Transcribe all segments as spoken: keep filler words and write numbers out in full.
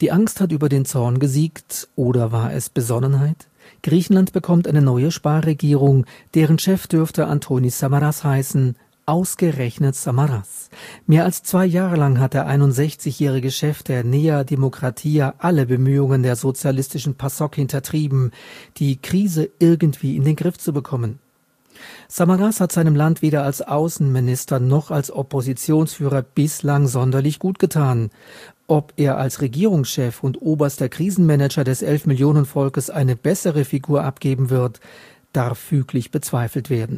Die Angst hat über den Zorn gesiegt, oder war es Besonnenheit? Griechenland bekommt eine neue Sparregierung, deren Chef dürfte Antonis Samaras heißen. Ausgerechnet Samaras. Mehr als zwei Jahre lang hat der einundsechzigjährige Chef der Nea Dimokratia alle Bemühungen der sozialistischen PASOK hintertrieben, die Krise irgendwie in den Griff zu bekommen. Samaras hat seinem Land weder als Außenminister noch als Oppositionsführer bislang sonderlich gut getan. Ob er als Regierungschef und oberster Krisenmanager des Elf-Millionen-Volkes eine bessere Figur abgeben wird, darf füglich bezweifelt werden.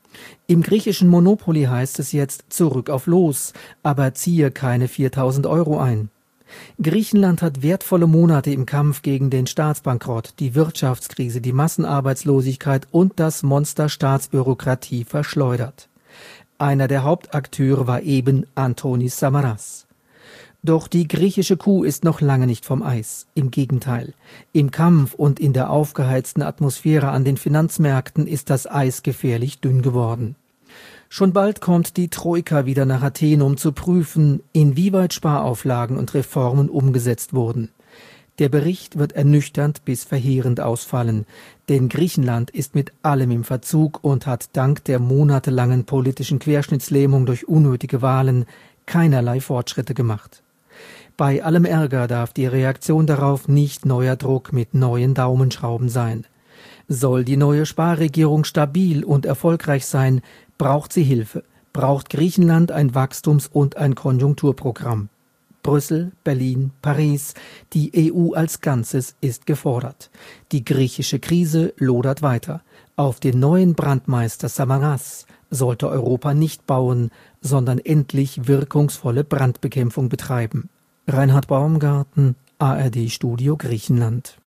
Im griechischen Monopoly heißt es jetzt zurück auf Los, aber ziehe keine viertausend Euro ein. Griechenland hat wertvolle Monate im Kampf gegen den Staatsbankrott, die Wirtschaftskrise, die Massenarbeitslosigkeit und das Monster Staatsbürokratie verschleudert. Einer der Hauptakteure war eben Antonis Samaras. Doch die griechische Kuh ist noch lange nicht vom Eis. Im Gegenteil. Im Kampf und in der aufgeheizten Atmosphäre an den Finanzmärkten ist das Eis gefährlich dünn geworden. Schon bald kommt die Troika wieder nach Athen, um zu prüfen, inwieweit Sparauflagen und Reformen umgesetzt wurden. Der Bericht wird ernüchternd bis verheerend ausfallen, denn Griechenland ist mit allem im Verzug und hat dank der monatelangen politischen Querschnittslähmung durch unnötige Wahlen keinerlei Fortschritte gemacht. Bei allem Ärger darf die Reaktion darauf nicht neuer Druck mit neuen Daumenschrauben sein. Soll die neue Sparregierung stabil und erfolgreich sein, braucht sie Hilfe, braucht Griechenland ein Wachstums- und ein Konjunkturprogramm. Brüssel, Berlin, Paris, die E U als Ganzes ist gefordert. Die griechische Krise lodert weiter. Auf den neuen Brandmeister Samaras sollte Europa nicht bauen, sondern endlich wirkungsvolle Brandbekämpfung betreiben. Reinhard Baumgarten, A R D Studio Griechenland.